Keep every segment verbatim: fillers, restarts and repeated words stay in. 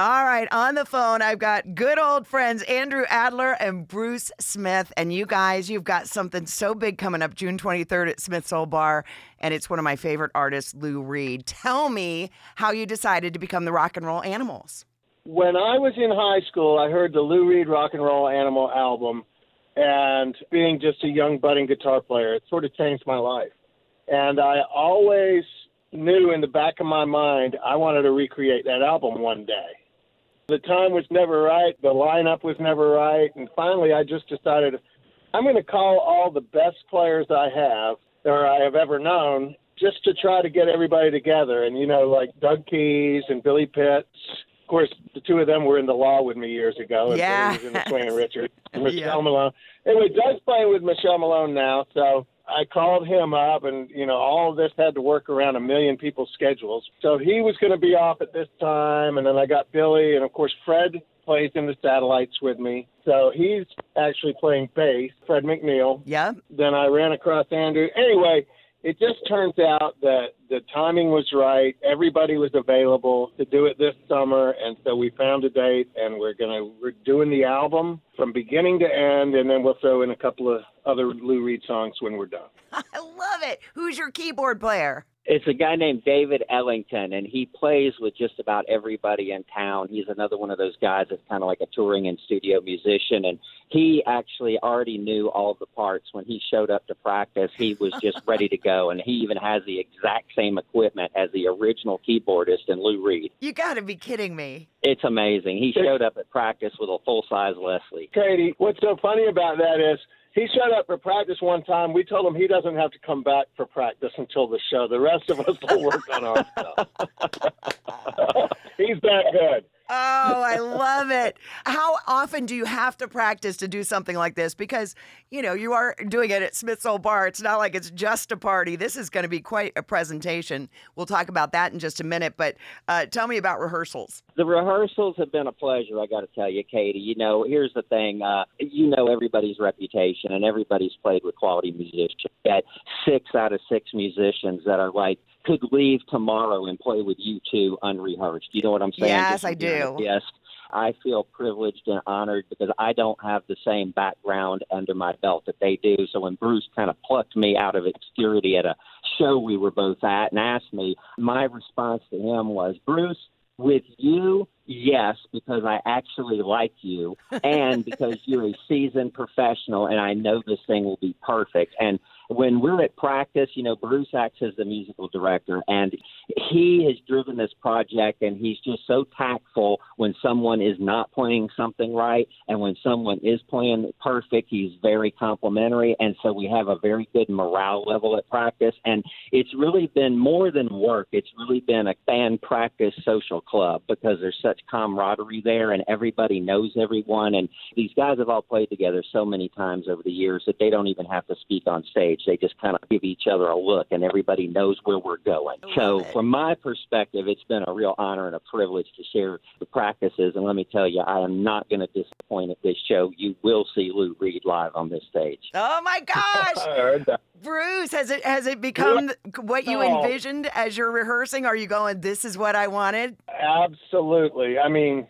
All right, on the phone, I've got good old friends Andrew Adler and Bruce Smith. And you guys, you've got something so big coming up June twenty-third at Smith's Old Bar. And it's one of my favorite artists, Lou Reed. Tell me how you decided to become the Rock and Roll Animals. When I was in high school, I heard the Lou Reed Rock and Roll Animal album. And being just a young budding guitar player, it sort of changed my life. And I always knew in the back of my mind I wanted to recreate that album one day. The time was never right. The lineup was never right. And finally, I just decided I'm going to call all the best players I have or I have ever known just to try to get everybody together. And, you know, like Doug Keys and Billy Pitts. Of course, the two of them were in the law with me years ago. And yeah. Billy was in the Swinging Richard. And Michelle yeah. Malone. Anyway, Doug's playing with Michelle Malone now, so I called him up, and, you know, all of this had to work around a million people's schedules. So he was going to be off at this time, and then I got Billy, and, of course, Fred plays in the Satellites with me. So he's actually playing bass, Fred McNeil. Yeah. Then I ran across Andrew. Anyway, it just turns out that the timing was right. Everybody was available to do it this summer, and so we found a date, and we're gonna we're doing the album from beginning to end, and then we'll throw in a couple of other Lou Reed songs when we're done. I love it. Who's your keyboard player? It's a guy named David Ellington, and he plays with just about everybody in town. He's another one of those guys that's kind of like a touring and studio musician, and he actually already knew all the parts. When he showed up to practice, he was just ready to go, and he even has the exact same equipment as the original keyboardist in Lou Reed. You got to be kidding me. It's amazing. He showed up at practice with a full-size Leslie. Katie, what's so funny about that is he showed up for practice one time. We told him he doesn't have to come back for practice until the show. The rest of us will work on our stuff. He's that good. Oh, I love it. How often do you have to practice to do something like this? Because, you know, you are doing it at Smith's Old Bar. It's not like it's just a party. This is going to be quite a presentation. We'll talk about that in just a minute. But uh, tell me about rehearsals. The rehearsals have been a pleasure, I got to tell you, Katie. You know, here's the thing. Uh, you know everybody's reputation, and everybody's played with quality musicians. Got six out of six musicians that are like, could leave tomorrow and play with you two unrehearsed. You know what I'm saying? Yes, Just I do. Yes. I feel privileged and honored because I don't have the same background under my belt that they do. So when Bruce kind of plucked me out of obscurity at a show we were both at and asked me, my response to him was, Bruce, with you, yes, because I actually like you and because you're a seasoned professional and I know this thing will be perfect. And when we're at practice, you know, Bruce acts as the musical director, and he has driven this project, and he's just so tactful when someone is not playing something right, and when someone is playing perfect, he's very complimentary, and so we have a very good morale level at practice, and it's really been more than work. It's really been a band practice social club because there's such camaraderie there, and everybody knows everyone, and these guys have all played together so many times over the years that they don't even have to speak on stage. They just kind of give each other a look, and everybody knows where we're going. So from my perspective, it's been a real honor and a privilege to share the practices. And let me tell you, I am not going to disappoint at this show. You will see Lou Reed live on this stage. Oh, my gosh. I heard that. Bruce, has it has it become what you envisioned as you're rehearsing? Are you going, this is what I wanted? Absolutely. I mean,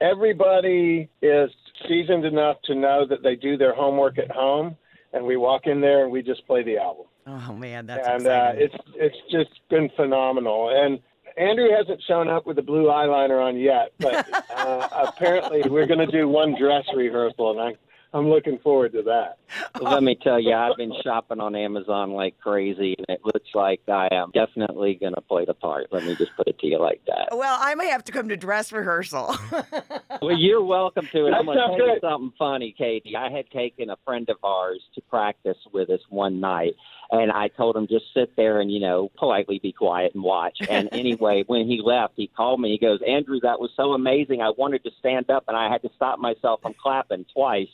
everybody is seasoned enough to know that they do their homework at home. And we walk in there and we just play the album. Oh man, that's and uh, exciting. it's it's just been phenomenal. And Andrew hasn't shown up with a blue eyeliner on yet, but uh, apparently we're going to do one dress rehearsal, and I I'm looking forward to that. Well, let me tell you, I've been shopping on Amazon like crazy, and it looks like I am definitely going to play the part. Let me just put it to you like that. Well, I may have to come to dress rehearsal. Well, you're welcome to it. That I'm going to sounds tell you good. something funny, Katie. I had taken a friend of ours to practice with us one night, and I told him just sit there and, you know, politely be quiet and watch. And anyway, when he left, he called me. He goes, Andrew, that was so amazing. I wanted to stand up, and I had to stop myself from clapping twice.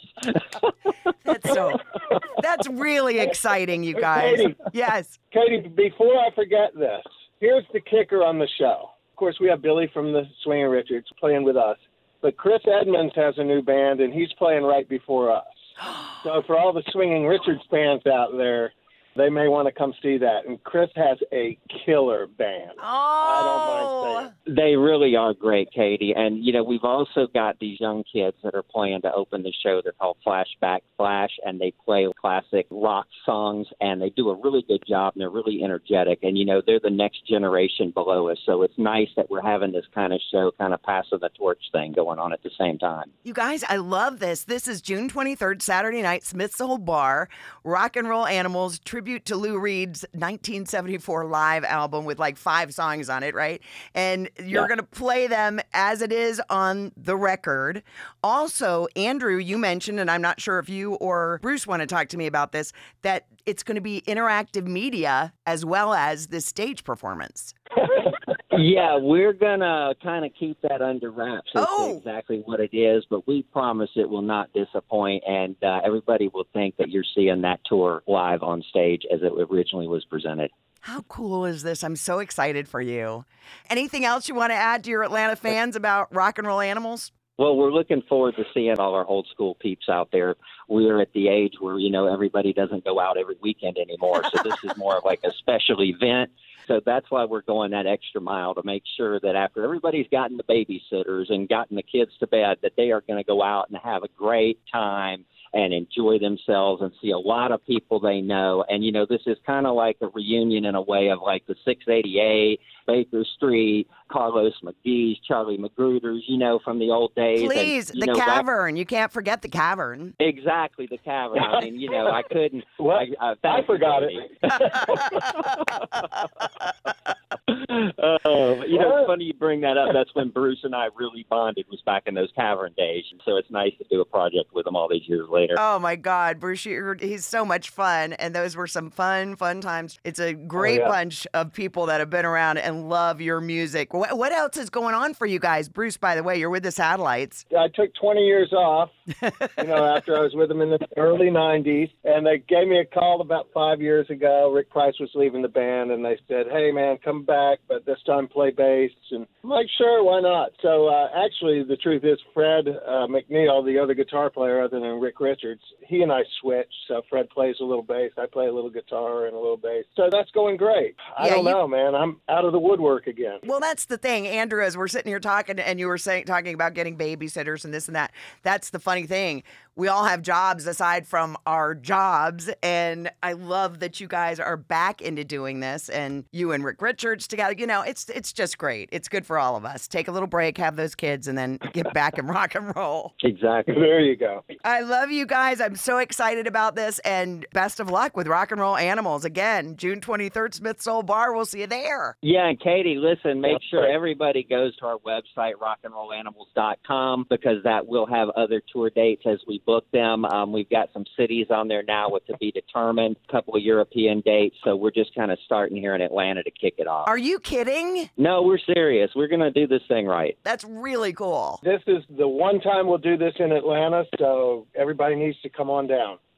That's so. That's really exciting, you guys. Katie. Yes. Katie, before I forget this, here's the kicker on the show. Of course, we have Billy from the Swinging Richards playing with us, but Chris Edmonds has a new band, and he's playing right before us. So for all the Swinging Richards fans out there, they may want to come see that. And Chris has a killer band. Oh. I don't mind saying. They really are great, Katie. And, you know, we've also got these young kids that are playing to open the show. They're called Flashback Flash, and they play classic rock songs, and they do a really good job, and they're really energetic. And, you know, they're the next generation below us. So it's nice that we're having this kind of show, kind of passing the torch thing going on at the same time. You guys, I love this. This is June twenty-third, Saturday night, Smith's Old Bar, Rock and Roll Animals, tribute to Lou Reed's nineteen seventy-four live album with like five songs on it, right? And you're Yeah. going to play them as it is on the record. Also, Andrew, you mentioned, and I'm not sure if you or Bruce want to talk to me about this, that it's going to be interactive media as well as this stage performance. Yeah, we're going to kind of keep that under wraps as Oh. to exactly what it is, but we promise it will not disappoint, and uh, everybody will think that you're seeing that tour live on stage as it originally was presented. How cool is this? I'm so excited for you. Anything else you want to add to your Atlanta fans about Rock and Roll Animals? Well, we're looking forward to seeing all our old school peeps out there. We're at the age where, you know, everybody doesn't go out every weekend anymore. So this is more of like a special event. So that's why we're going that extra mile to make sure that after everybody's gotten the babysitters and gotten the kids to bed, that they are going to go out and have a great time and enjoy themselves and see a lot of people they know. And, you know, this is kind of like a reunion in a way of like the six eighty-eight, Baker Street, Carlos McGee's, Charlie Magruder's, you know, from the old days. Please, and, the know, cavern. You can't forget the cavern. Exactly, the cavern. I mean, you know, I couldn't. What? I, I, I thank forgot you, it. uh, you know, it's funny you bring that up. That's when Bruce and I really bonded, was back in those cavern days. And so it's nice to do a project with him all these years later. Oh, my God. Bruce, you're, he's so much fun. And those were some fun, fun times. It's a great Oh, yeah. bunch of people that have been around and love your music. What, what else is going on for you guys? Bruce, by the way, you're with the Satellites. I took twenty years off, you know, after I was with them in the early nineties. And they gave me a call about five years ago. Rick Price was leaving the band, and they said, hey, man, come back, but this time play bass. And I'm like, sure, why not? So uh, actually, the truth is Fred uh, McNeil, the other guitar player other than Rick Richards, he and I switched. So Fred plays a little bass. I play a little guitar and a little bass. So that's going great. I Yeah, don't you- know, man. I'm out of the woodwork again. Well, that's the thing, Andrew, as we're sitting here talking and you were saying talking about getting babysitters and this and that. That's the funny thing. We all have jobs aside from our jobs. And I love that you guys are back into doing this and you and Rick Richards together. You know, it's it's just great. It's good for all of us. Take a little break, have those kids, and then get back and rock and roll. Exactly. There you go. I love you guys. I'm so excited about this and best of luck with Rock and Roll Animals. Again, June twenty-third, Smith's Old Bar. We'll see you there. Yeah, and Katie, listen, make sure everybody goes to our website, rock and roll animals dot com, because that will have other tour dates as we book them. Um, we've got some cities on there now with to be determined, a couple of European dates, so we're just kind of starting here in Atlanta to kick it off. Are you kidding? No, we're serious. We're going to do this thing right. That's really cool. This is the one time we'll do this in Atlanta, so everybody needs to come on down.